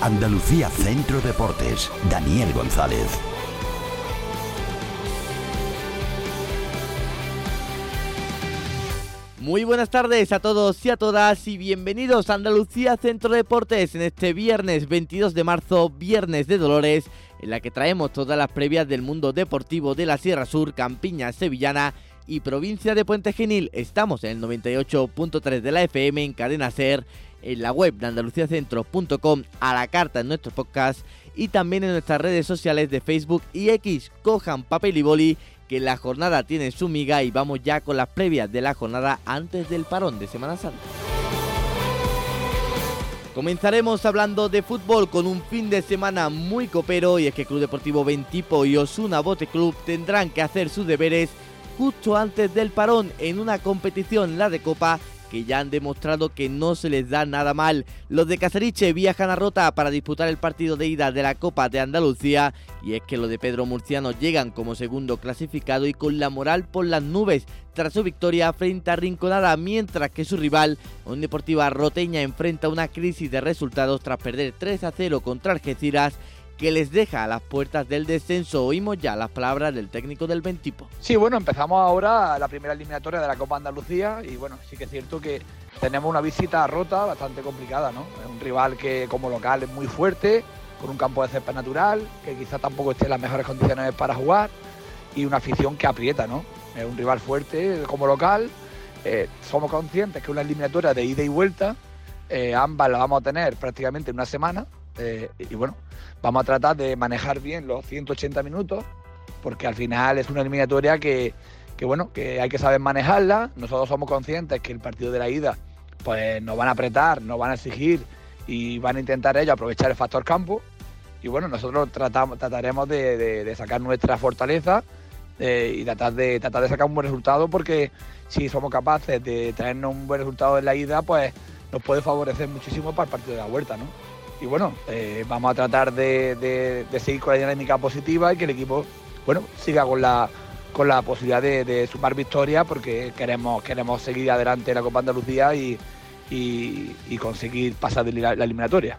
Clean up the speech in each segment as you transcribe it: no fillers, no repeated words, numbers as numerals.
Andalucía Centro Deportes, Daniel González. Muy buenas tardes a todos y a todas y bienvenidos a Andalucía Centro Deportes en este viernes 22 de marzo, Viernes de Dolores, en la que traemos todas las previas del mundo deportivo de la Sierra Sur, Campiña Sevillana y provincia de Puente Genil. Estamos en el 98.3 de la FM en Cadena Ser, en la web de andaluciacentro.com, a la carta en nuestros podcasts y también en nuestras redes sociales de Facebook y X. Cojan papel y boli, que la jornada tiene su miga y vamos ya con las previas de la jornada antes del parón de Semana Santa. Comenzaremos hablando de fútbol con un fin de semana muy copero, y es que Club Deportivo Bentipo y Osuna Bote Club tendrán que hacer sus deberes justo antes del parón en una competición, la de Copa, que ya han demostrado que no se les da nada mal. Los de Casariche viajan a Rota para disputar el partido de ida de la Copa de Andalucía, y es que los de Pedro Murciano llegan como segundo clasificado y con la moral por las nubes tras su victoria frente a Rinconada, mientras que su rival, Unión Deportiva Roteña, enfrenta una crisis de resultados tras perder 3-0 contra Algeciras, que les deja a las puertas del descenso. Oímos ya las palabras del técnico del Bentipo. Sí, bueno, empezamos ahora la primera eliminatoria de la Copa Andalucía y bueno, sí que es cierto que tenemos una visita a Rota bastante complicada, ¿no? Es un rival que como local es muy fuerte, con un campo de césped natural, que quizás tampoco esté en las mejores condiciones para jugar, y una afición que aprieta, ¿no? Es un rival fuerte como local. Somos conscientes que una eliminatoria de ida y vuelta, ambas las vamos a tener prácticamente en una semana, y bueno, vamos a tratar de manejar bien los 180 minutos, porque al final es una eliminatoria que hay que saber manejarla. Nosotros somos conscientes que el partido de la ida pues nos van a apretar, nos van a exigir y van a intentar ellos aprovechar el factor campo. Y bueno, nosotros trataremos de sacar nuestra fortaleza y tratar de sacar un buen resultado, porque si somos capaces de traernos un buen resultado en la ida, pues nos puede favorecer muchísimo para el partido de la vuelta, ¿no? Y bueno, vamos a tratar de seguir con la dinámica positiva y que el equipo, bueno, siga con la posibilidad de sumar victorias, porque queremos seguir adelante en la Copa Andalucía y conseguir pasar de la eliminatoria.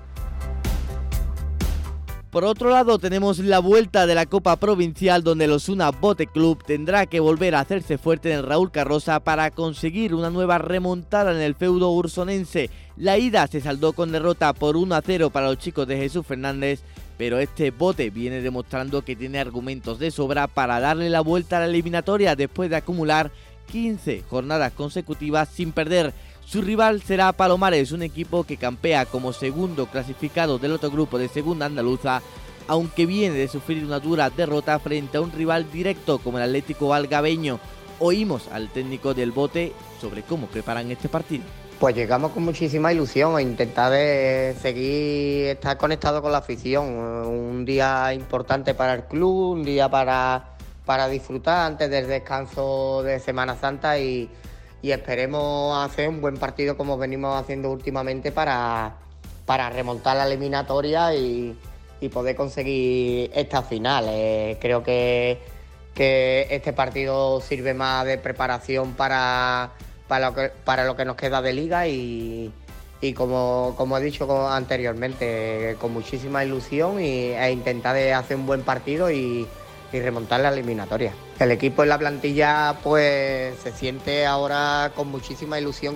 Por otro lado, tenemos la vuelta de la Copa Provincial, donde el Osuna Bote Club tendrá que volver a hacerse fuerte en el Raúl Carrosa para conseguir una nueva remontada en el feudo ursonense. La ida se saldó con derrota por 1-0 para los chicos de Jesús Fernández, pero este Bote viene demostrando que tiene argumentos de sobra para darle la vuelta a la eliminatoria después de acumular 15 jornadas consecutivas sin perder. Su rival será Palomares, un equipo que campea como segundo clasificado del otro grupo de Segunda Andaluza, aunque viene de sufrir una dura derrota frente a un rival directo como el Atlético Algabeño. Oímos al técnico del Bote sobre cómo preparan este partido. Pues llegamos con muchísima ilusión a intentar de seguir estar conectado con la afición. Un día importante para el club, un día para disfrutar antes del descanso de Semana Santa y esperemos hacer un buen partido como venimos haciendo últimamente para remontar la eliminatoria y poder conseguir esta final. Creo que este partido sirve más de preparación para lo que nos queda de liga y como he dicho anteriormente, con muchísima ilusión e intentar de hacer un buen partido y remontar la eliminatoria. El equipo en la plantilla pues se siente ahora con muchísima ilusión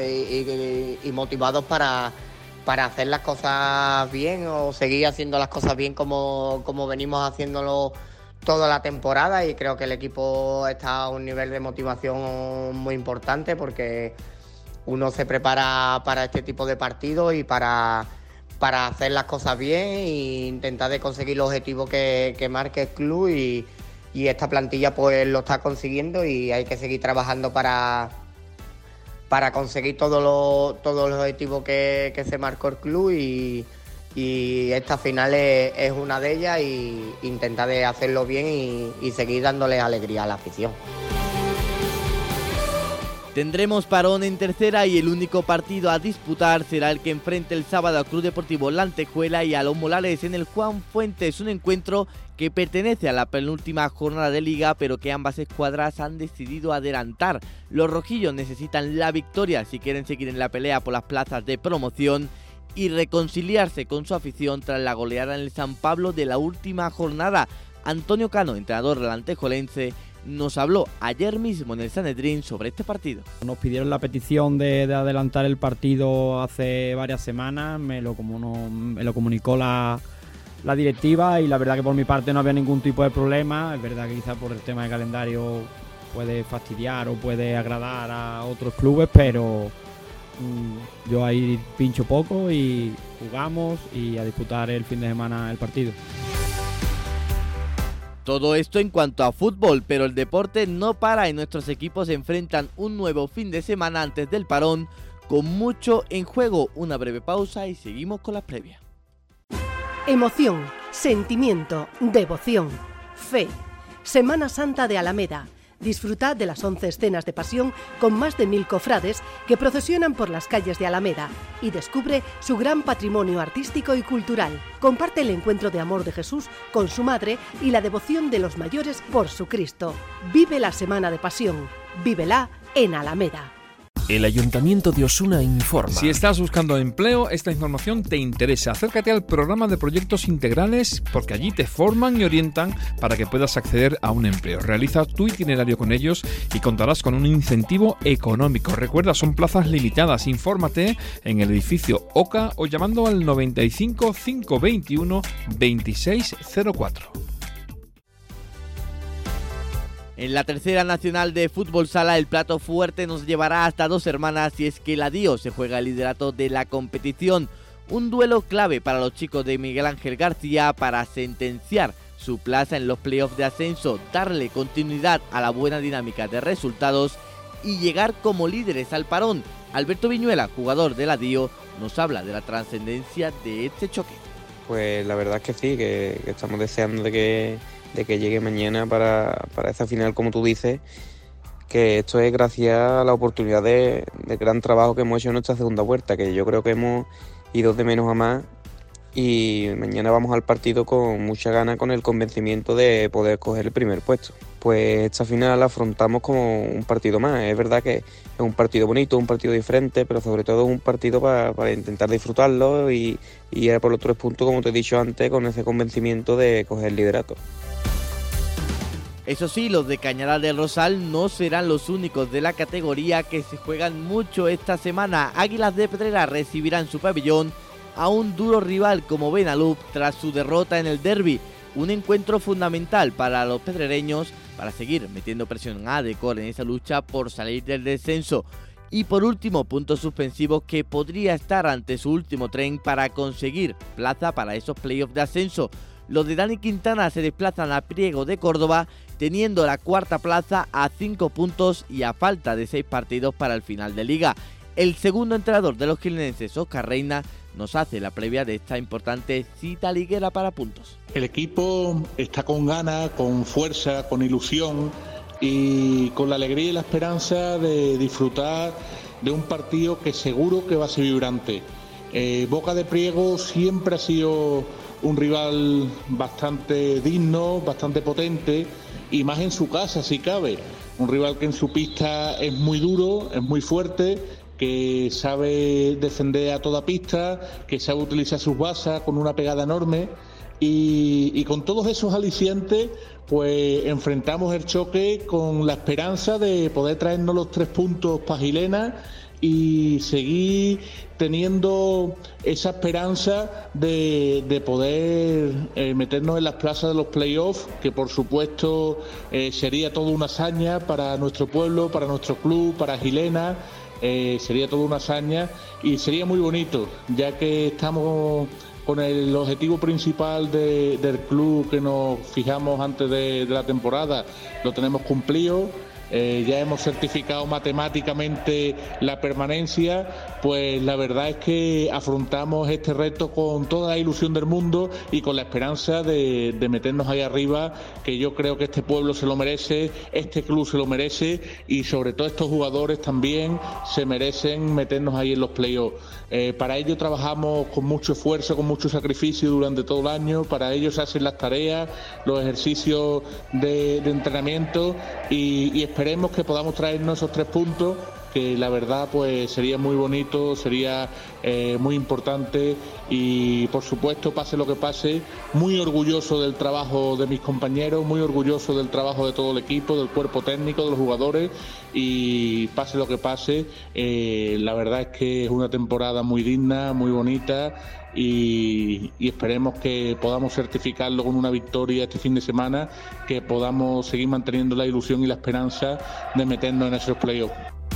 y motivados para hacer las cosas bien o seguir haciendo las cosas bien como venimos haciéndolo toda la temporada, y creo que el equipo está a un nivel de motivación muy importante, porque uno se prepara para este tipo de partidos y para hacer las cosas bien e intentar de conseguir los objetivos que marque el club, y esta plantilla pues lo está consiguiendo, y hay que seguir trabajando para conseguir todos los objetivos que se marcó el club, y esta final es una de ellas, y intentar de hacerlo bien y seguir dándole alegría a la afición. Tendremos parón en tercera y el único partido a disputar será el que enfrente el sábado al Club Deportivo La Antejuela y a los Molares en el Juan Fuentes, un encuentro que pertenece a la penúltima jornada de liga, pero que ambas escuadras han decidido adelantar. Los rojillos necesitan la victoria si quieren seguir en la pelea por las plazas de promoción, y reconciliarse con su afición tras la goleada en el San Pablo de la última jornada. Antonio Cano, entrenador del antejolense, nos habló ayer mismo en el Sanedrín sobre este partido. Nos pidieron la petición de adelantar el partido hace varias semanas, me lo comunicó la directiva y la verdad que por mi parte no había ningún tipo de problema. Es verdad que quizás por el tema de calendario puede fastidiar o puede agradar a otros clubes, pero yo ahí pincho poco y jugamos y a disputar el fin de semana el partido. Todo esto en cuanto a fútbol, pero el deporte no para y nuestros equipos se enfrentan un nuevo fin de semana antes del parón, con mucho en juego. Una breve pausa y seguimos con las previas. Emoción, sentimiento, devoción, fe. Semana Santa de Alameda. Disfruta de las 11 escenas de pasión con más de 1000 cofrades que procesionan por las calles de Alameda y descubre su gran patrimonio artístico y cultural. Comparte el encuentro de amor de Jesús con su madre y la devoción de los mayores por su Cristo. Vive la Semana de Pasión. Vívela en Alameda. El Ayuntamiento de Osuna informa. Si estás buscando empleo, esta información te interesa. Acércate al programa de proyectos integrales porque allí te forman y orientan para que puedas acceder a un empleo. Realiza tu itinerario con ellos y contarás con un incentivo económico. Recuerda, son plazas limitadas. Infórmate en el edificio OCA o llamando al 95 521 2604. En la tercera nacional de fútbol sala, el plato fuerte nos llevará hasta Dos Hermanas y es que la DIO se juega el liderato de la competición. Un duelo clave para los chicos de Miguel Ángel García para sentenciar su plaza en los playoffs de ascenso, darle continuidad a la buena dinámica de resultados y llegar como líderes al parón. Alberto Viñuela, jugador de la DIO, nos habla de la trascendencia de este choque. Pues la verdad es que sí, que estamos deseando de que llegue mañana para esa final, como tú dices, que esto es gracias a la oportunidad de gran trabajo que hemos hecho en nuestra segunda vuelta, que yo creo que hemos ido de menos a más y mañana vamos al partido con mucha ganas, con el convencimiento de poder coger el primer puesto. Pues esta final la afrontamos como un partido más. Es verdad que es un partido bonito, un partido diferente, pero sobre todo es un partido para intentar disfrutarlo y ir a por los 3 puntos, como te he dicho antes, con ese convencimiento de coger el liderato. Eso sí, los de Cañada del Rosal no serán los únicos de la categoría que se juegan mucho esta semana. Águilas de Pedrera recibirán su pabellón a un duro rival como Benalup tras su derrota en el derbi. Un encuentro fundamental para los pedrereños para seguir metiendo presión a Adecor en esa lucha por salir del descenso. Y por último, puntos suspensivos que podría estar ante su último tren para conseguir plaza para esos playoffs de ascenso. Los de Dani Quintana se desplazan a Priego de Córdoba, teniendo la cuarta plaza a 5 puntos y a falta de 6 partidos para el final de liga. El segundo entrenador de los jiennenses, Óscar Reina, nos hace la previa de esta importante cita liguera para puntos. El equipo está con ganas, con fuerza, con ilusión y con la alegría y la esperanza de disfrutar de un partido que seguro que va a ser vibrante. Boca de Priego siempre ha sido un rival bastante digno, bastante potente y más en su casa si cabe. Un rival que en su pista es muy duro, es muy fuerte, que sabe defender a toda pista, que sabe utilizar sus basas con una pegada enorme y con todos esos alicientes pues enfrentamos el choque con la esperanza de poder traernos los 3 puntos para Gilena y seguir teniendo esa esperanza de poder meternos en las plazas de los playoffs, que por supuesto sería toda una hazaña para nuestro pueblo, para nuestro club, para Gilena. Sería toda una hazaña y sería muy bonito, ya que estamos con el objetivo principal del club que nos fijamos antes de la temporada, lo tenemos cumplido. Ya hemos certificado matemáticamente la permanencia, pues la verdad es que afrontamos este reto con toda la ilusión del mundo y con la esperanza de meternos ahí arriba, que yo creo que este pueblo se lo merece, este club se lo merece y sobre todo estos jugadores también se merecen meternos ahí en los playoffs. Para ello trabajamos con mucho esfuerzo, con mucho sacrificio durante todo el año, para ello se hacen las tareas, los ejercicios de entrenamiento y esperemos que podamos traernos esos 3 puntos que la verdad pues sería muy bonito, sería muy importante y por supuesto, pase lo que pase, muy orgulloso del trabajo de mis compañeros, muy orgulloso del trabajo de todo el equipo, del cuerpo técnico, de los jugadores, y pase lo que pase, la verdad es que es una temporada muy digna, muy bonita, y esperemos que podamos certificarlo con una victoria este fin de semana, que podamos seguir manteniendo la ilusión y la esperanza de meternos en esos playoffs.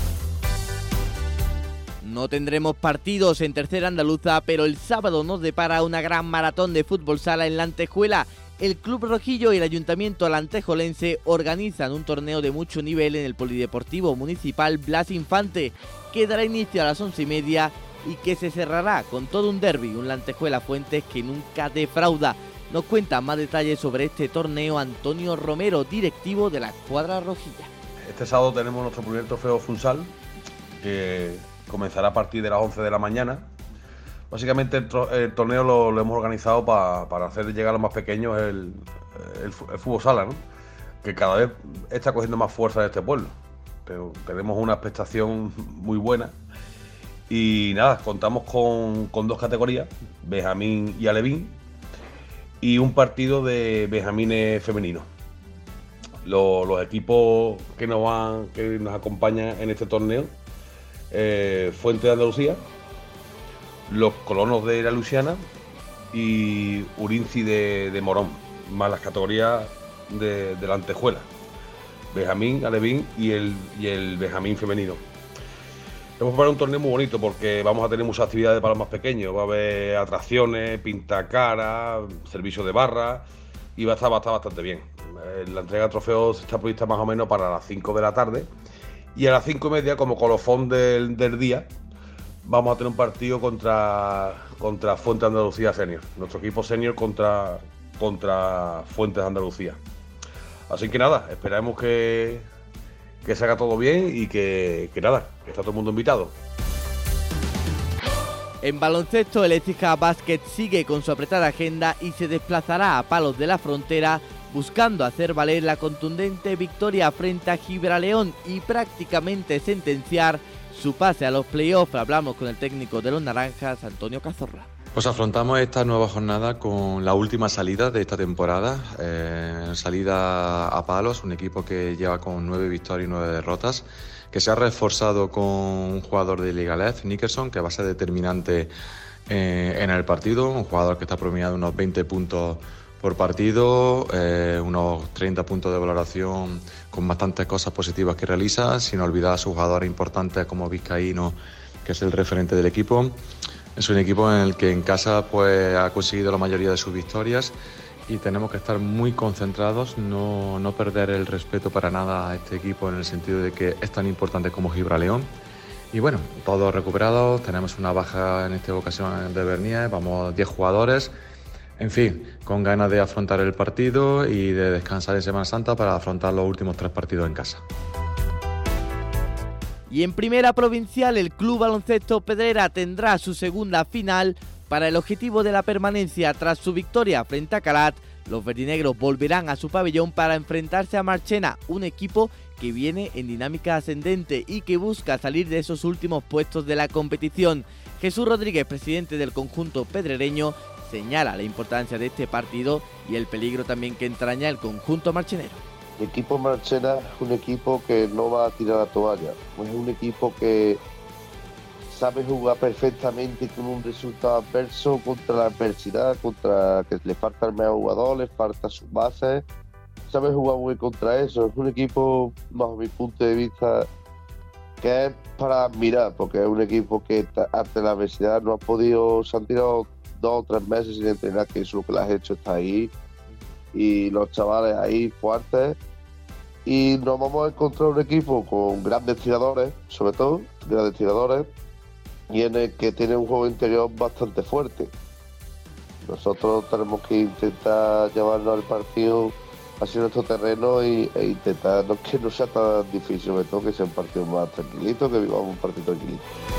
No tendremos partidos en tercera andaluza, pero el sábado nos depara una gran maratón de fútbol sala en la Antejuela. El Club Rojillo y el Ayuntamiento alantejolense organizan un torneo de mucho nivel en el Polideportivo Municipal Blas Infante, que dará inicio a las 11:30 y que se cerrará con todo un derbi, un Lantejuela Fuentes que nunca defrauda. Nos cuenta más detalles sobre este torneo Antonio Romero, directivo de la escuadra rojilla. Este sábado tenemos nuestro primer trofeo futsal, que comenzará a partir de las 11 de la mañana. Básicamente el torneo lo hemos organizado para hacer llegar a los más pequeños el fútbol sala, ¿no? Que cada vez está cogiendo más fuerza en este pueblo. Pero tenemos una expectación muy buena. Y nada, contamos con dos categorías, Benjamín y Alevín, y un partido de Benjamines femeninos. Los equipos que nos acompañan en este torneo, Fuente de Andalucía, los Colonos de la Luciana y Urinci de Morón, más las categorías de la Antejuela, Benjamín, Alevín y el Benjamín femenino. Hemos preparado un torneo muy bonito porque vamos a tener muchas actividades para los más pequeños. Va a haber atracciones, pintacara, servicio de barra y va a estar bastante bien. La entrega de trofeos está prevista más o menos para las 5 de la tarde y a las 5:30, como colofón del día, vamos a tener un partido contra Fuente de Andalucía Senior. Nuestro equipo senior contra Fuentes de Andalucía. Así que nada, esperamos que se haga todo bien y que está todo el mundo invitado. En baloncesto, el Écija Basket sigue con su apretada agenda y se desplazará a Palos de la Frontera buscando hacer valer la contundente victoria frente a Gibraleón y prácticamente sentenciar su pase a los playoffs. Hablamos con el técnico de los Naranjas, Antonio Cazorla. Pues afrontamos esta nueva jornada con la última salida de esta temporada, salida a Palos, un equipo que lleva con 9 victorias y 9 derrotas, que se ha reforzado con un jugador de Ligalez, Nickerson, que va a ser determinante en el partido, un jugador que está promediando unos 20 puntos por partido, unos 30 puntos de valoración con bastantes cosas positivas que realiza, sin olvidar a sus jugadores importantes como Vizcaíno, que es el referente del equipo. Es un equipo en el que en casa pues ha conseguido la mayoría de sus victorias y tenemos que estar muy concentrados, no perder el respeto para nada a este equipo en el sentido de que es tan importante como Gibraleón. Y bueno, todos recuperados, tenemos una baja en esta ocasión de Bernier, vamos 10 jugadores, en fin, con ganas de afrontar el partido y de descansar en Semana Santa para afrontar los últimos 3 partidos en casa. Y en primera provincial, el Club Baloncesto Pedrera tendrá su segunda final para el objetivo de la permanencia. Tras su victoria frente a Calat, los verdinegros volverán a su pabellón para enfrentarse a Marchena, un equipo que viene en dinámica ascendente y que busca salir de esos últimos puestos de la competición. Jesús Rodríguez, presidente del conjunto pedrereño, señala la importancia de este partido y el peligro también que entraña el conjunto marchenero. El equipo Marchena es un equipo que no va a tirar la toalla, es un equipo que sabe jugar perfectamente con un resultado adverso contra la adversidad, contra que le falta el mejor jugador, le falta sus bases, sabe jugar muy contra eso. Es un equipo, bajo mi punto de vista, que es para admirar, porque es un equipo que ante la adversidad no ha podido, se han tirado 2 o 3 meses sin entrenar, que eso lo que le has hecho está ahí. Y los chavales ahí fuertes, y nos vamos a encontrar un equipo con grandes tiradores, sobre todo grandes tiradores, y en el que tiene un juego interior bastante fuerte. Nosotros tenemos que intentar llevarnos al partido hacia nuestro terreno e intentar que no sea tan difícil, sobre todo que sea un partido más tranquilito, que vivamos un partido tranquilito.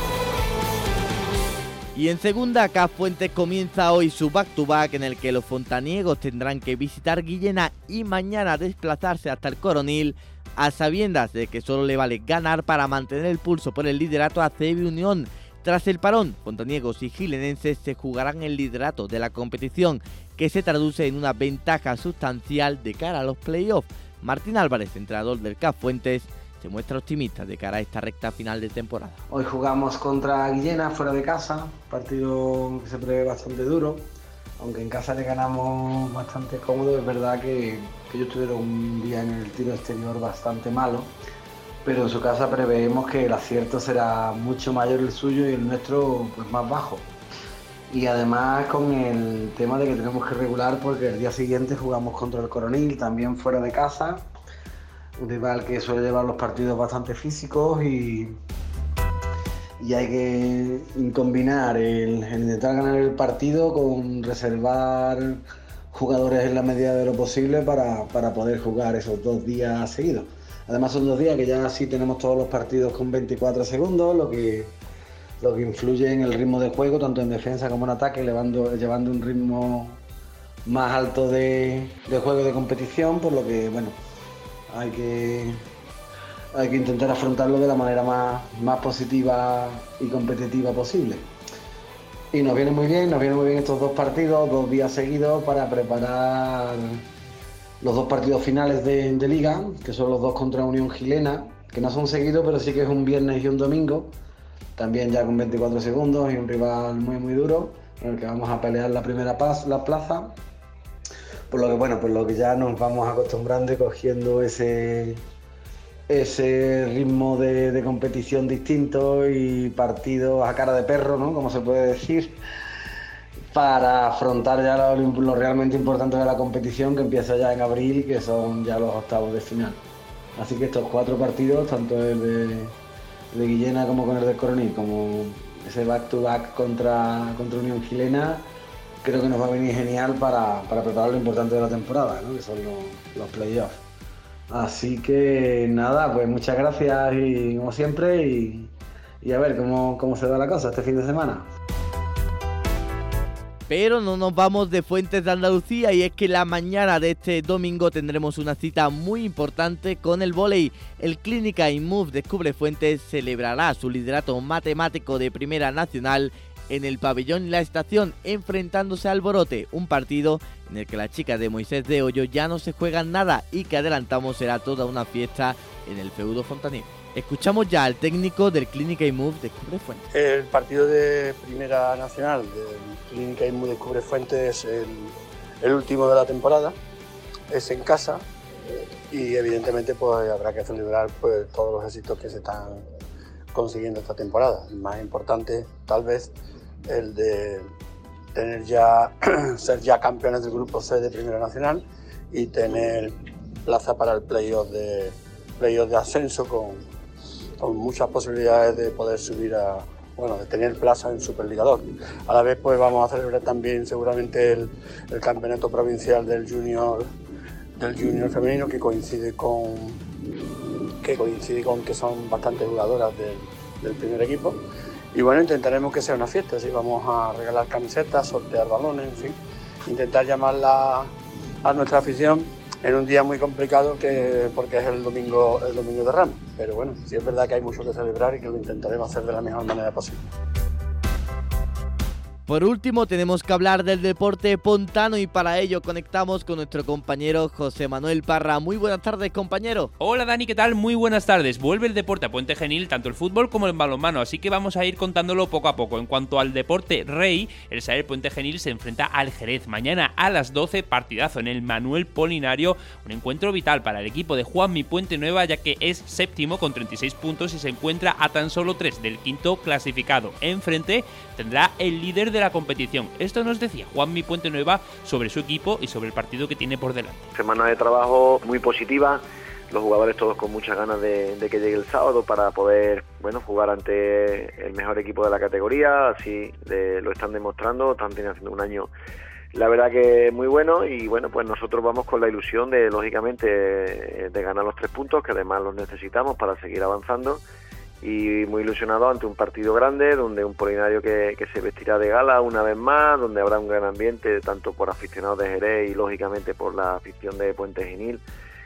Y en segunda, CAF Fuentes comienza hoy su back-to-back en el que los fontaniegos tendrán que visitar Guillena y mañana desplazarse hasta el Coronil a sabiendas de que solo le vale ganar para mantener el pulso por el liderato a CB Unión. Tras el parón, fontaniegos y gilenenses se jugarán el liderato de la competición, que se traduce en una ventaja sustancial de cara a los playoffs. Martín Álvarez, entrenador del CAF Fuentes, se muestra optimista de cara a esta recta final de temporada. Hoy jugamos contra Guillena fuera de casa, partido que se prevé bastante duro, aunque en casa le ganamos bastante cómodo. Es verdad que ellos tuvieron un día en el tiro exterior bastante malo, pero en su casa preveemos que el acierto será mucho mayor el suyo y el nuestro pues más bajo. Y además con el tema de que tenemos que regular porque el día siguiente jugamos contra el Coronil, también fuera de casa, un rival que suele llevar los partidos bastante físicos y hay que combinar el intentar ganar el partido con reservar jugadores en la medida de lo posible para poder jugar esos 2 días seguidos. Además son 2 días que ya sí tenemos todos los partidos con 24 segundos, lo que influye en el ritmo de juego, tanto en defensa como en ataque, llevando un ritmo más alto de juego y de competición, por lo que bueno, hay que intentar afrontarlo de la manera más positiva y competitiva posible. Y nos viene muy bien estos 2 partidos, 2 días seguidos para preparar los 2 partidos finales de Liga, que son los 2 contra Unión Gilena, que no son seguidos, pero sí que es un viernes y un domingo, también ya con 24 segundos y un rival muy muy duro, en el que vamos a pelear la primera plaza, por lo que ya nos vamos acostumbrando y cogiendo ese ritmo de competición distinto y partidos a cara de perro, ¿no? Como se puede decir, para afrontar ya lo realmente importante de la competición, que empieza ya en abril, que son ya los octavos de final. Así que estos 4 partidos, tanto el de Guillena como con el del Coronil, como ese back-to-back contra Unión Gilena, creo que nos va a venir genial para preparar lo importante de la temporada, ¿no? Que son los playoffs. Así que nada, pues muchas gracias y como siempre y a ver cómo se da la cosa este fin de semana. Pero no nos vamos de Fuentes de Andalucía, y es que la mañana de este domingo tendremos una cita muy importante con el vóley. El Clínica InMove Descubre Fuentes celebrará su liderato matemático de Primera Nacional en el pabellón La Estación, enfrentándose al Borote, un partido en el que las chicas de Moisés de Hoyo ya no se juegan nada y que adelantamos será toda una fiesta en el feudo fontanero. Escuchamos ya al técnico del Clínica InMove Descubre Fuentes. El partido de Primera Nacional del Clínica InMove Descubre Fuentes es el último de la temporada, es en casa y evidentemente pues habrá que celebrar pues todos los éxitos que se están consiguiendo esta temporada. El más importante tal vez el de ser ya campeones del grupo C de Primera Nacional y tener plaza para el playoff de ascenso con muchas posibilidades de poder subir de tener plaza en Superliga 2. A la vez pues vamos a celebrar también seguramente el campeonato provincial del junior femenino, que coincide con que son bastantes jugadoras del primer equipo. Y bueno, intentaremos que sea una fiesta, así vamos a regalar camisetas, sortear balones, en fin, intentar llamarla a nuestra afición en un día muy complicado porque es el domingo de Ramos. Pero bueno, sí es verdad que hay mucho que celebrar y que lo intentaremos hacer de la mejor manera posible. Por último, tenemos que hablar del deporte pontano y para ello conectamos con nuestro compañero José Manuel Parra. Muy buenas tardes, compañero. Hola Dani, ¿qué tal? Muy buenas tardes. Vuelve el deporte a Puente Genil, tanto el fútbol como el balonmano, así que vamos a ir contándolo poco a poco. En cuanto al deporte rey, el Saer Puente Genil se enfrenta al Jerez. Mañana a las 12, partidazo en el Manuel Polinario, un encuentro vital para el equipo de Juanmi Puente Nueva, ya que es séptimo con 36 puntos y se encuentra a tan solo 3 del quinto clasificado. Enfrente tendrá el líder de la competición. Esto nos decía Juanmi Puente Nueva sobre su equipo y sobre el partido que tiene por delante. Semana de trabajo muy positiva, los jugadores todos con muchas ganas de que llegue el sábado para poder jugar ante el mejor equipo de la categoría, así lo están demostrando, están haciendo un año la verdad que muy bueno y pues nosotros vamos con la ilusión de lógicamente de ganar los 3 puntos, que además los necesitamos para seguir avanzando. Y muy ilusionado ante un partido grande, donde un Polinario que se vestirá de gala una vez más, donde habrá un gran ambiente tanto por aficionados de Jerez y lógicamente por la afición de Puente Genil,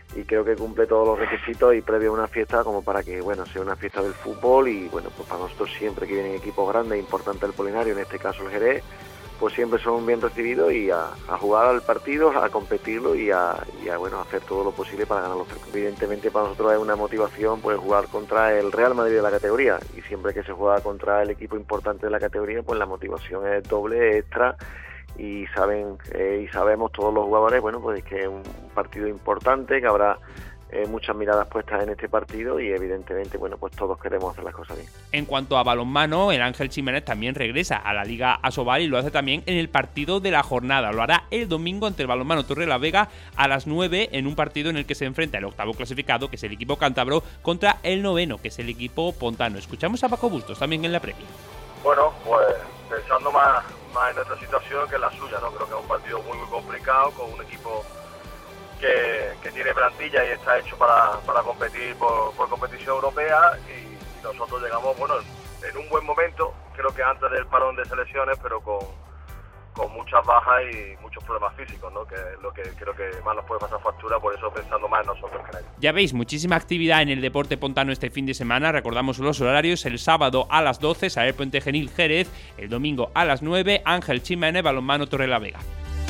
y creo que cumple todos los requisitos y previo a una fiesta como para que, bueno, sea una fiesta del fútbol y, bueno, pues para nosotros siempre que vienen equipos grandes e importantes del Polinario, en este caso el Jerez, pues siempre son bien recibidos y a jugar al partido, a competirlo y a bueno, hacer todo lo posible para ganar los 3 puntos. Evidentemente para nosotros es una motivación pues jugar contra el Real Madrid de la categoría, y siempre que se juega contra el equipo importante de la categoría, pues la motivación es doble, extra, y sabemos todos los jugadores, bueno, pues que es un partido importante, que habrá muchas miradas puestas en este partido y evidentemente, bueno, pues todos queremos hacer las cosas bien. En cuanto a balonmano, el Ángel Ximénez también regresa a la Liga Asobal y lo hace también en el partido de la jornada. Lo hará el domingo ante el Balonmano Torrelavega a las 9 en un partido en el que se enfrenta el octavo clasificado, que es el equipo cántabro, contra el noveno, que es el equipo pontano. Escuchamos a Paco Bustos también en la previa. Bueno, pues pensando más en nuestra situación que en la suya, ¿no? Creo que es un partido muy complicado, con un equipo que tiene plantilla y está hecho para competir por competición europea, y nosotros llegamos, bueno, en un buen momento, creo que antes del parón de selecciones, pero con muchas bajas y muchos problemas físicos, ¿no? Que es lo que creo que más nos puede pasar factura, por eso pensando más en nosotros que en ellos. Ya veis, muchísima actividad en el deporte pontano este fin de semana. Recordamos los horarios: el sábado a las 12, Saler Puente Genil Jerez; el domingo a las 9, Ángel Ximénez Balonmano Torrelavega.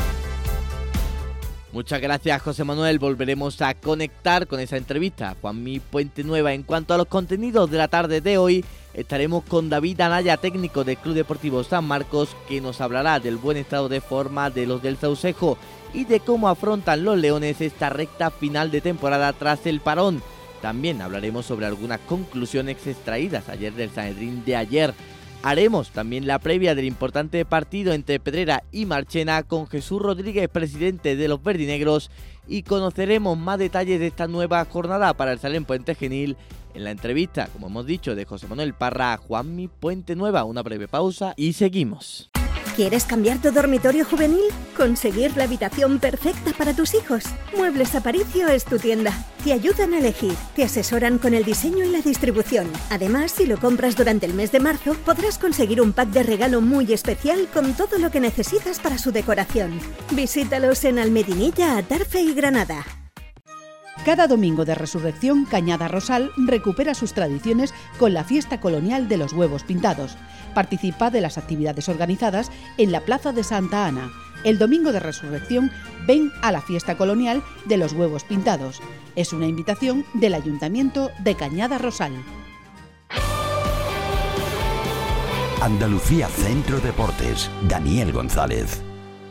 Muchas gracias, José Manuel. Volveremos a conectar con esa entrevista a Juanmi Puentenueva. En cuanto a los contenidos de la tarde de hoy, estaremos con David Anaya, técnico del Club Deportivo San Marcos, que nos hablará del buen estado de forma de los del Saucejo y de cómo afrontan los leones esta recta final de temporada tras el parón. También hablaremos sobre algunas conclusiones extraídas ayer del Sanedrín de ayer. Haremos también la previa del importante partido entre Pedrera y Marchena con Jesús Rodríguez, presidente de los verdinegros, y conoceremos más detalles de esta nueva jornada para el Salem Puente Genil en la entrevista, como hemos dicho, de José Manuel Parra a Juanmi Puentenueva. Una breve pausa y seguimos. ¿Quieres cambiar tu dormitorio juvenil? ¿Conseguir la habitación perfecta para tus hijos? Muebles Aparicio es tu tienda. Te ayudan a elegir, te asesoran con el diseño y la distribución. Además, si lo compras durante el mes de marzo, podrás conseguir un pack de regalo muy especial con todo lo que necesitas para su decoración. Visítalos en Almedinilla, Atarfe y Granada. Cada domingo de Resurrección, Cañada Rosal recupera sus tradiciones con la fiesta colonial de los huevos pintados. Participa de las actividades organizadas en la Plaza de Santa Ana. El domingo de Resurrección, ven a la fiesta colonial de los huevos pintados. Es una invitación del Ayuntamiento de Cañada Rosal. Andalucía Centro Deportes, Daniel González.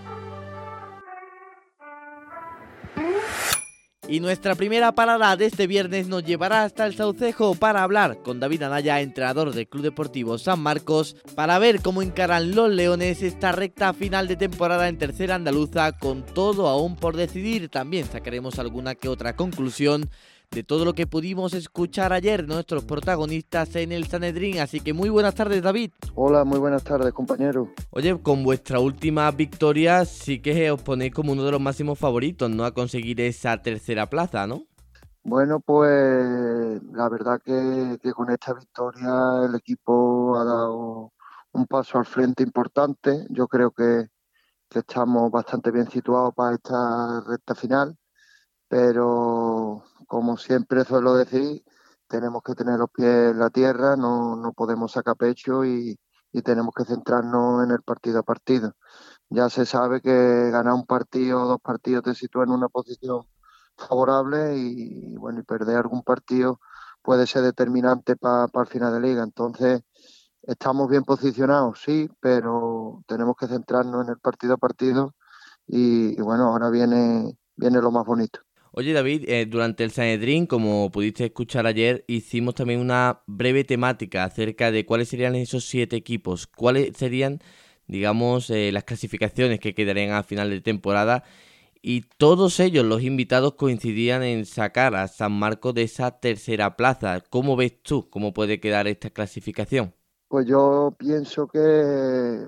Y nuestra primera parada de este viernes nos llevará hasta el Saucejo para hablar con David Anaya, entrenador del Club Deportivo San Marcos, para ver cómo encaran los leones esta recta final de temporada en tercera andaluza, con todo aún por decidir. También sacaremos alguna que otra conclusión de todo lo que pudimos escuchar ayer de nuestros protagonistas en el Sanedrín. Así que muy buenas tardes, David. Hola, muy buenas tardes, compañero. Oye, con vuestra última victoria sí que os ponéis como uno de los máximos favoritos, ¿no?, a conseguir esa tercera plaza, ¿no? Bueno, pues la verdad que con esta victoria el equipo ha dado un paso al frente importante. Yo creo que estamos bastante bien situados para esta recta final, pero como siempre suelo decir, tenemos que tener los pies en la tierra, no podemos sacar pecho y tenemos que centrarnos en el partido a partido. Ya se sabe que ganar un partido o dos partidos te sitúa en una posición favorable y bueno, y perder algún partido puede ser determinante para el final de liga. Entonces, estamos bien posicionados, sí, pero tenemos que centrarnos en el partido a partido y bueno, ahora viene lo más bonito. Oye, David, durante el Sanedrín, como pudiste escuchar ayer, hicimos también una breve temática acerca de cuáles serían esos 7 equipos, cuáles serían, digamos, las clasificaciones que quedarían a final de temporada, y todos ellos, los invitados, coincidían en sacar a San Marcos de esa tercera plaza. ¿Cómo ves tú cómo puede quedar esta clasificación? Pues yo pienso que,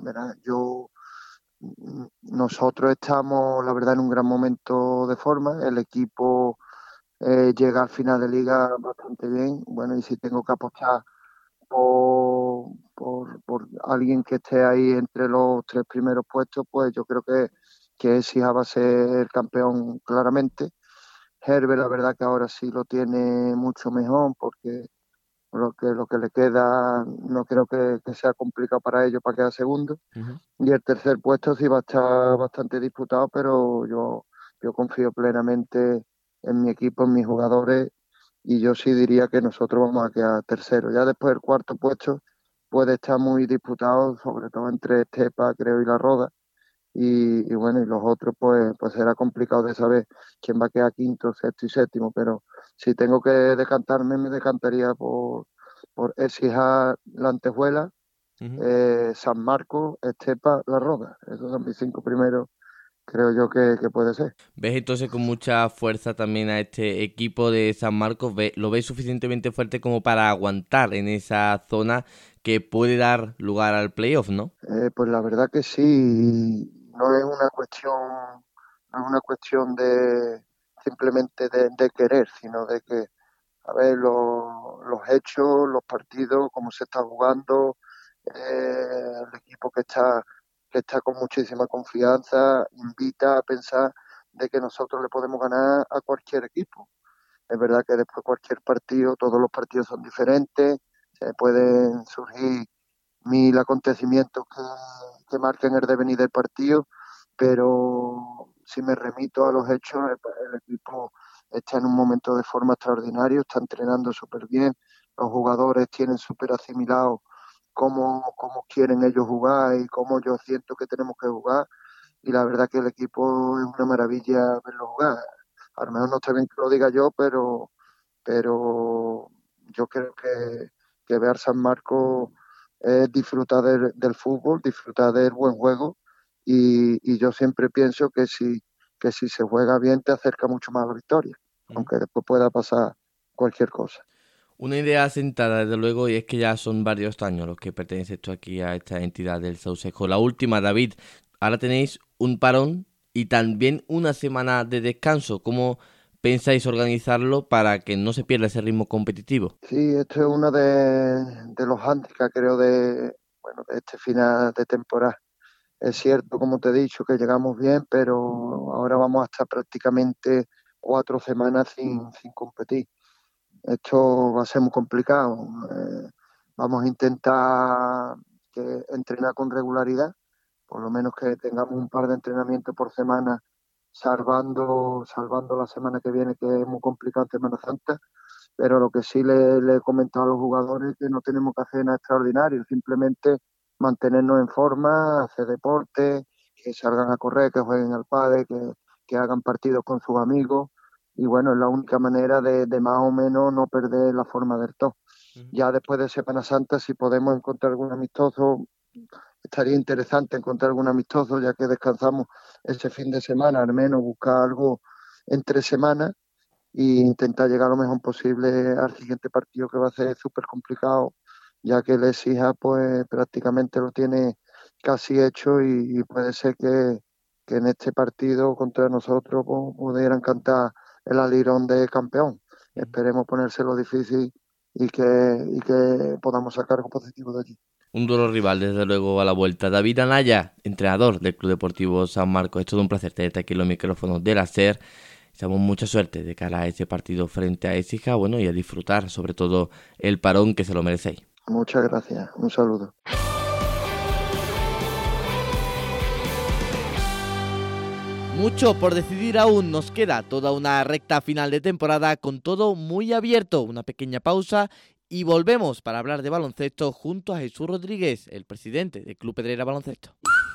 nosotros estamos, la verdad, en un gran momento de forma. El equipo llega al final de liga bastante bien. Bueno, y si tengo que apostar por alguien que esté ahí entre los 3 primeros puestos, pues yo creo que Écija va a ser el campeón claramente. Herbe, la verdad que ahora sí lo tiene mucho mejor, porque lo que le queda no creo que sea complicado para ellos para quedar segundo. Y el tercer puesto sí va a estar bastante disputado, pero yo confío plenamente en mi equipo, en mis jugadores, y yo sí diría que nosotros vamos a quedar tercero. Ya después el cuarto puesto puede estar muy disputado, sobre todo entre Estepa, creo, y La Roda. Y bueno, y los otros pues será complicado de saber quién va a quedar quinto, sexto y séptimo, pero si tengo que decantarme, me decantaría por Écija, La Antejuela, San Marcos, Estepa, La Roda. Esos son mis 5 primeros, creo yo que puede ser. ¿Ves entonces con mucha fuerza también a este equipo de San Marcos? ¿Lo ves suficientemente fuerte como para aguantar en esa zona que puede dar lugar al playoff, no? Pues la verdad que sí. No es una cuestión de simplemente de querer, sino de que, a ver, los hechos, los partidos, cómo se está jugando, el equipo que está con muchísima confianza, invita a pensar de que nosotros le podemos ganar a cualquier equipo. Es verdad que después cualquier partido, todos los partidos son diferentes, se pueden surgir 1000 acontecimientos que marquen el devenir del partido, pero si me remito a los hechos, el equipo está en un momento de forma extraordinario, está entrenando súper bien, los jugadores tienen súper asimilado cómo quieren ellos jugar y cómo yo siento que tenemos que jugar, y la verdad que el equipo es una maravilla verlo jugar. A lo mejor no está bien que lo diga yo, pero yo creo que ver San Marcos es disfrutar del fútbol, disfrutar del buen juego, y yo siempre pienso que si se juega bien te acerca mucho más a la victoria, aunque después pueda pasar cualquier cosa. Una idea asentada, desde luego, y es que ya son varios años los que perteneces tú aquí a esta entidad del Saucejo. La última, David, ahora tenéis un parón y también una semana de descanso. ¿Cómo pensáis organizarlo para que no se pierda ese ritmo competitivo? Sí, esto es uno de los hándicaps, creo, de este final de temporada. Es cierto, como te he dicho, que llegamos bien, pero ahora vamos a estar prácticamente 4 semanas sin competir. Esto va a ser muy complicado. Vamos a intentar entrenar con regularidad, por lo menos que tengamos un par de entrenamientos por semana, salvando la semana que viene, que es muy complicado en Semana Santa. Pero lo que sí le he comentado a los jugadores es que no tenemos que hacer nada extraordinario, simplemente mantenernos en forma, hacer deporte, que salgan a correr, que jueguen al pádel, que hagan partidos con sus amigos, y bueno, es la única manera de más o menos no perder la forma del todo. Ya después de Semana Santa, si podemos encontrar algún amistoso, estaría interesante encontrar algún amistoso, ya que descansamos ese fin de semana, al menos buscar algo entre semanas e intentar llegar lo mejor posible al siguiente partido, que va a ser súper complicado, ya que el Écija pues prácticamente lo tiene casi hecho, y puede ser que en este partido contra nosotros pues, pudieran cantar el alirón de campeón. Esperemos ponérselo difícil y que podamos sacar algo positivo de allí. Un duro rival, desde luego, a la vuelta. David Anaya, entrenador del Club Deportivo San Marcos. Es todo un placer tenerte aquí en los micrófonos de la SER. Deseamos mucha suerte de cara a ese partido frente a Écija, bueno, y a disfrutar sobre todo el parón, que se lo merecéis. Muchas gracias, un saludo. Mucho por decidir aún, nos queda toda una recta final de temporada con todo muy abierto. Una pequeña pausa y volvemos para hablar de baloncesto junto a Jesús Rodríguez, el presidente del Club Pedrera Baloncesto.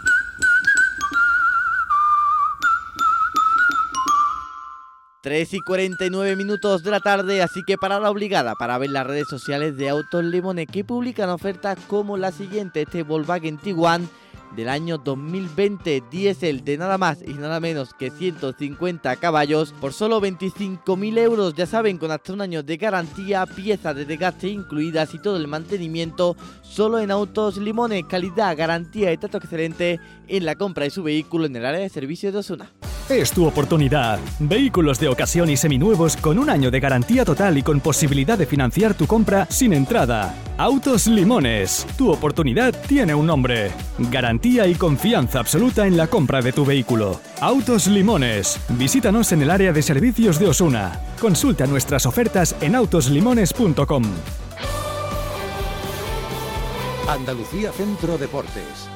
Tres y 49 minutos de la tarde, así que parada obligada para ver las redes sociales de Autos Limones, que publican ofertas como la siguiente: este Volkswagen Tiguan del año 2020 diésel de nada más y nada menos que 150 caballos por solo 25.000 euros, ya saben, con hasta un año de garantía, piezas de desgaste incluidas y todo el mantenimiento solo en Autos Limones. Calidad, garantía y trato excelente en la compra de su vehículo en el área de servicio de Osuna. Es tu oportunidad. Vehículos de ocasión y seminuevos con 1 año de garantía total y con posibilidad de financiar tu compra sin entrada. Autos Limones. Tu oportunidad tiene un nombre. Garantía y confianza absoluta en la compra de tu vehículo. Autos Limones. Visítanos en el área de servicios de Osuna. Consulta nuestras ofertas en autoslimones.com. Andalucía Centro Deportes.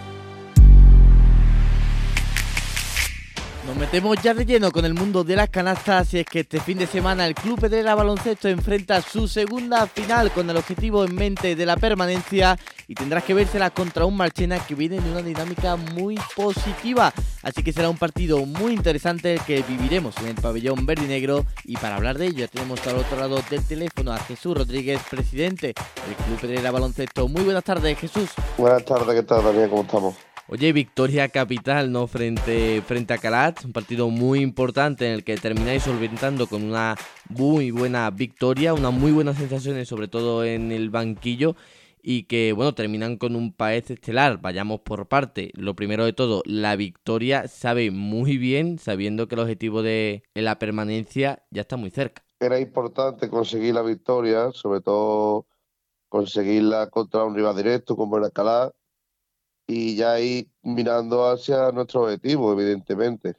Nos metemos ya de lleno con el mundo de las canastas, y es que este fin de semana el Club Pedrera Baloncesto enfrenta su segunda final con el objetivo en mente de la permanencia, y tendrá que vérsela contra un Marchena que viene de una dinámica muy positiva. Así que será un partido muy interesante el que viviremos en el pabellón verde y negro, y para hablar de ello tenemos al otro lado del teléfono a Jesús Rodríguez, presidente del Club Pedrera Baloncesto. Muy buenas tardes, Jesús. Buenas tardes, ¿qué tal, Daniel? ¿Cómo estamos? Oye, victoria capital, ¿no? Frente a Calat, un partido muy importante en el que termináis solventando con una muy buena victoria, unas muy buenas sensaciones, sobre todo en el banquillo, y que, bueno, terminan con un Páez estelar. Vayamos por parte. Lo primero de todo, la victoria sabe muy bien, sabiendo que el objetivo de la permanencia ya está muy cerca. Era importante conseguir la victoria, sobre todo conseguirla contra un rival directo como era Calat, y ya ir mirando hacia nuestro objetivo, evidentemente.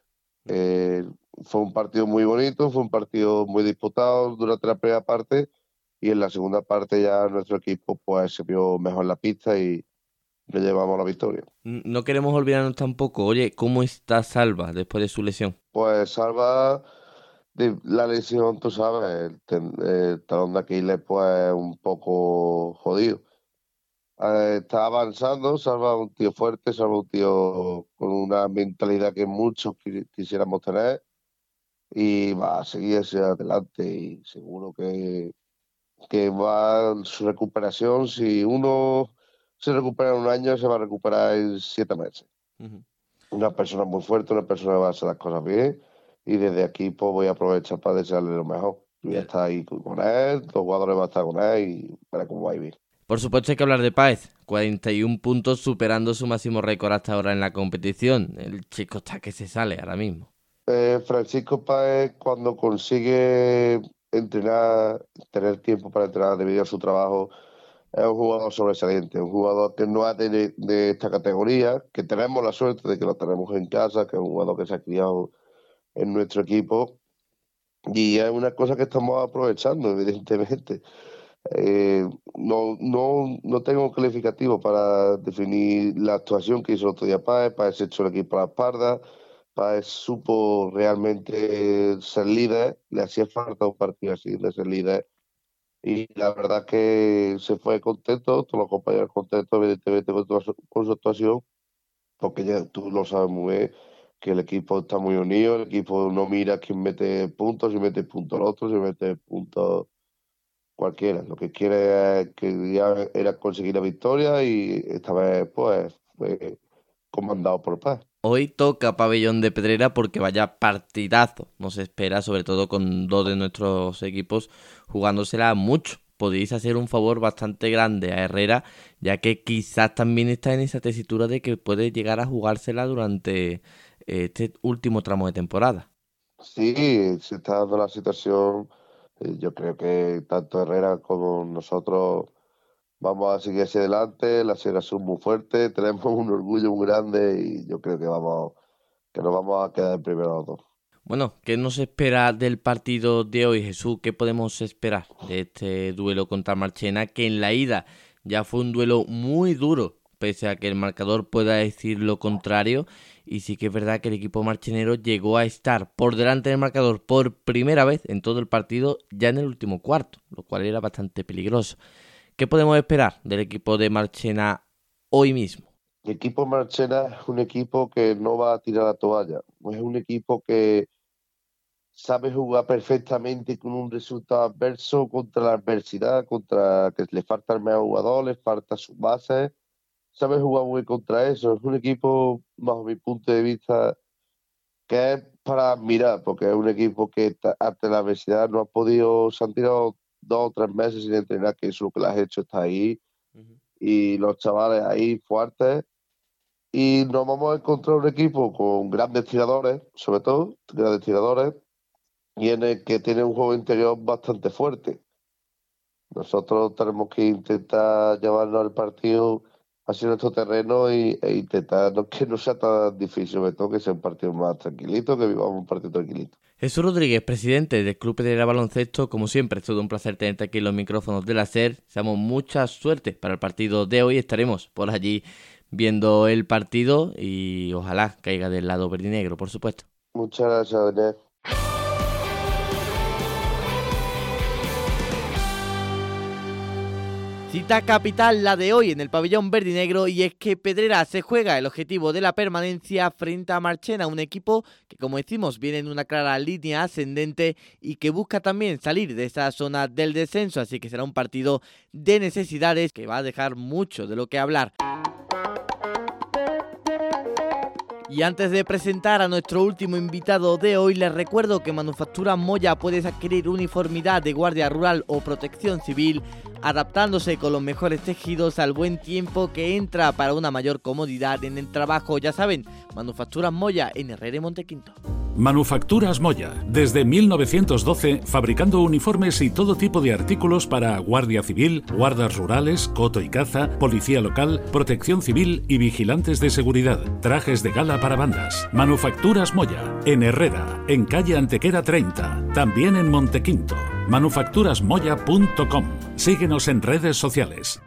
Fue un partido muy bonito, fue un partido muy disputado durante la primera parte, y en la segunda parte ya nuestro equipo pues se vio mejor en la pista y le llevamos la victoria. No queremos olvidarnos tampoco, oye, ¿cómo está Salva después de su lesión? Pues Salva, de la lesión, tú sabes, el talón de Aquiles pues un poco jodido. Está avanzando, Salva un tío fuerte, Salva un tío con una mentalidad que muchos quisiéramos tener, y va a seguir hacia adelante, y seguro que va su recuperación. Si uno se recupera en 1 año, se va a recuperar en 7 meses. Una persona muy fuerte, una persona que va a hacer las cosas bien, y desde aquí pues voy a aprovechar para desearle lo mejor. Voy a estar ahí con él, los jugadores van a estar con él, y para cómo va a ir. Por supuesto hay que hablar de Páez, 41 puntos superando su máximo récord hasta ahora en la competición. El chico está que se sale ahora mismo. Francisco Páez, cuando consigue entrenar, tener tiempo para entrenar debido a su trabajo, es un jugador sobresaliente, un jugador que no es de esta categoría, que tenemos la suerte de que lo tenemos en casa, que es un jugador que se ha criado en nuestro equipo, y es una cosa que estamos aprovechando, evidentemente. No tengo calificativo para definir la actuación que hizo el otro día Páez. Páez se echó el equipo a la espalda, Páez supo realmente ser líder, le hacía falta un partido así de ser líder, y la verdad que se fue contento, todos los compañeros contentos, evidentemente, con su actuación, porque ya tú lo sabes muy bien, que el equipo está muy unido, el equipo no mira quién mete puntos, si mete puntos el otro, si mete puntos cualquiera. Lo que quiere es que ya era conseguir la victoria, y esta vez pues fue comandado por Páez. Hoy toca pabellón de Pedrera porque vaya partidazo nos espera, sobre todo con 2 de nuestros equipos jugándosela mucho. Podéis hacer un favor bastante grande a Herrera, ya que quizás también está en esa tesitura de que puede llegar a jugársela durante este último tramo de temporada. Sí, se está dando la situación. Yo creo que tanto Herrera como nosotros vamos a seguir hacia adelante. La selección muy fuerte, tenemos un orgullo muy grande, y yo creo que nos vamos a quedar primero los dos. Bueno, ¿qué nos espera del partido de hoy, Jesús? ¿Qué podemos esperar de este duelo contra Marchena, que en la ida ya fue un duelo muy duro, pese a que el marcador pueda decir lo contrario? Y sí que es verdad que el equipo marchenero llegó a estar por delante del marcador por primera vez en todo el partido, ya en el último cuarto, lo cual era bastante peligroso. ¿Qué podemos esperar del equipo de Marchena hoy mismo? El equipo Marchena es un equipo que no va a tirar la toalla. Es un equipo que sabe jugar perfectamente con un resultado adverso, contra la adversidad, contra que le falta el mejor jugador, le falta sus bases. Sabe jugar muy contra eso. Es un equipo, bajo mi punto de vista, que es para admirar, porque es un equipo que ante la adversidad no ha podido, se han tirado 2 o 3 meses sin entrenar, que eso lo que le has hecho está ahí. Y los chavales ahí fuertes, y nos vamos a encontrar un equipo con grandes tiradores, sobre todo, grandes tiradores, y en el que tiene un juego interior bastante fuerte. Nosotros tenemos que intentar llevarnos el partido hacia nuestro terreno e intentar que no sea tan difícil, sobre todo que sea un partido más tranquilito, que vivamos un partido tranquilito. Jesús Rodríguez, presidente del Club Pedrera Baloncesto, como siempre, es todo un placer tenerte aquí en los micrófonos de la SER. Deseamos mucha suerte para el partido de hoy. Estaremos por allí viendo el partido y ojalá caiga del lado verdinegro, por supuesto. Muchas gracias, Daniel. Cita capital la de hoy en el pabellón verdinegro, y es que Pedrera se juega el objetivo de la permanencia frente a Marchena, un equipo que, como decimos, viene en una clara línea ascendente y que busca también salir de esa zona del descenso, así que será un partido de necesidades que va a dejar mucho de lo que hablar. Y antes de presentar a nuestro último invitado de hoy, les recuerdo que Manufactura Moya puedes adquirir uniformidad de guardia rural o protección civil, adaptándose con los mejores tejidos al buen tiempo que entra para una mayor comodidad en el trabajo. Ya saben, Manufacturas Moya en Herrera Montequinto. Manufacturas Moya, desde 1912, fabricando uniformes y todo tipo de artículos para Guardia Civil, guardas rurales, coto y caza, policía local, protección civil y vigilantes de seguridad. Trajes de gala para bandas. Manufacturas Moya, en Herrera, en calle Antequera 30, también en Montequinto. manufacturasmoya.com. Síguenos en redes sociales.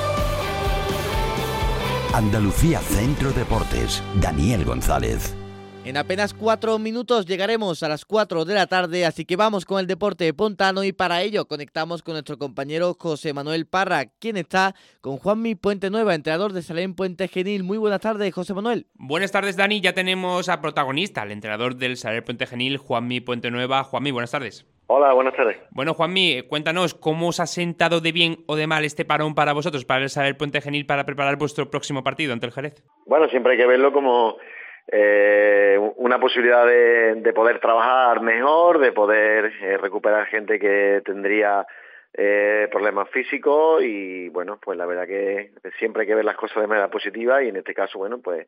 Andalucía Centro Deportes, Daniel González. En apenas 4 minutos llegaremos a las 4 de la tarde, así que vamos con el deporte pontano y para ello conectamos con nuestro compañero José Manuel Parra, quien está con Juanmi Puente Nueva, entrenador de Salem Puente Genil. Muy buenas tardes, José Manuel. Buenas tardes, Dani. Ya tenemos a protagonista, el entrenador del Salem Puente Genil, Juanmi Puente Nueva. Juanmi, buenas tardes. Hola, buenas tardes. Bueno, Juanmi, cuéntanos, ¿cómo os ha sentado de bien o de mal este parón para vosotros, para el Salem Puente Genil, para preparar vuestro próximo partido ante el Jerez? Bueno, siempre hay que verlo como una posibilidad de poder trabajar mejor, de poder recuperar gente que tendría problemas físicos y bueno, pues la verdad que siempre hay que ver las cosas de manera positiva y en este caso, bueno, pues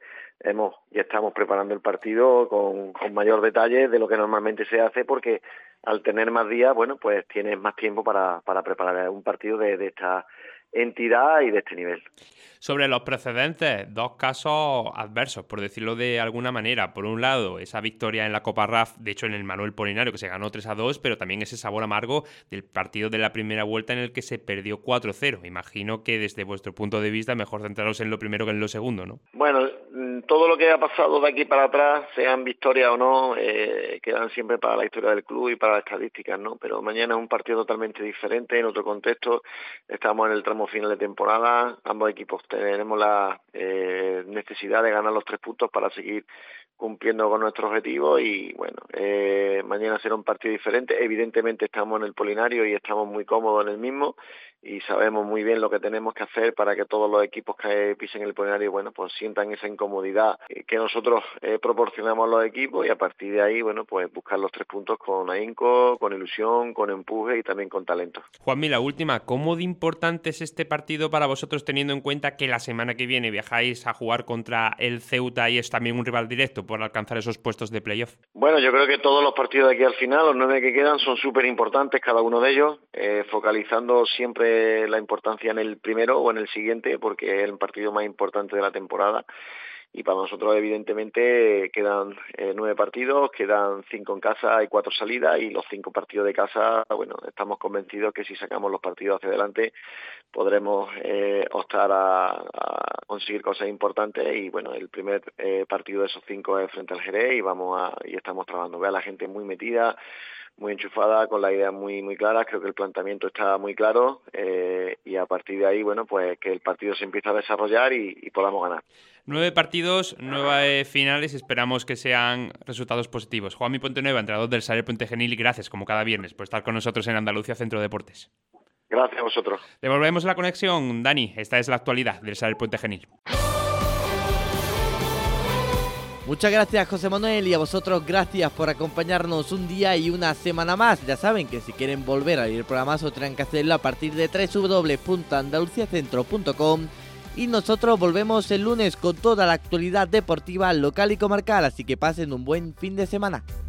ya estamos preparando el partido con mayor detalle de lo que normalmente se hace porque al tener más días, bueno, pues tienes más tiempo para preparar un partido de esta entidad y de este nivel. Sobre los precedentes, 2 casos adversos, por decirlo de alguna manera. Por un lado, esa victoria en la Copa RAF, de hecho en el Manuel Polinario, que se ganó 3-2, pero también ese sabor amargo del partido de la primera vuelta en el que se perdió 4-0. Imagino que desde vuestro punto de vista mejor centraros en lo primero que en lo segundo, ¿no? Bueno, todo lo que ha pasado de aquí para atrás, sean victorias o no, quedan siempre para la historia del club y para las estadísticas, ¿no? Pero mañana es un partido totalmente diferente, en otro contexto. Estamos en el tramo final de temporada, ambos equipos tenemos la necesidad de ganar los 3 puntos para seguir cumpliendo con nuestro objetivo y bueno, mañana será un partido diferente. Evidentemente estamos en el Polinario y estamos muy cómodos en el mismo y sabemos muy bien lo que tenemos que hacer para que todos los equipos que pisen el Polinario, bueno, pues sientan esa incomodidad que nosotros proporcionamos a los equipos y a partir de ahí, bueno, pues buscar los 3 puntos con ahínco, con ilusión, con empuje y también con talento. Juanmi, la última, ¿cómo de importante es este partido para vosotros teniendo en cuenta que la semana que viene viajáis a jugar contra el Ceuta y es también un rival directo por alcanzar esos puestos de playoff? Bueno, yo creo que todos los partidos de aquí al final, los 9 que quedan, son súper importantes cada uno de ellos, focalizando siempre la importancia en el primero o en el siguiente porque es el partido más importante de la temporada y para nosotros evidentemente quedan 9 partidos, quedan 5 en casa y 4 salidas y los 5 partidos de casa, bueno, estamos convencidos que si sacamos los partidos hacia adelante podremos optar a conseguir cosas importantes y bueno, el primer partido de esos 5 es frente al Jerez y estamos trabajando. Ve a la gente muy metida, muy enchufada, con la idea muy clara. Creo que el planteamiento está muy claro y a partir de ahí, bueno, pues que el partido se empiece a desarrollar y podamos ganar. 9 partidos, 9 finales, esperamos que sean resultados positivos. Juanmi Puente Nueva, entrenador del Salem Puente Genil, gracias como cada viernes por estar con nosotros en Andalucía Centro Deportes. Gracias a vosotros. Devolvemos la conexión, Dani, esta es la actualidad del Salem Puente Genil. Muchas gracias, José Manuel, y a vosotros gracias por acompañarnos un día y una semana más. Ya saben que si quieren volver a ir el programa tendrán que hacerlo a partir de www.andaluciacentro.com y nosotros volvemos el lunes con toda la actualidad deportiva local y comarcal, así que pasen un buen fin de semana.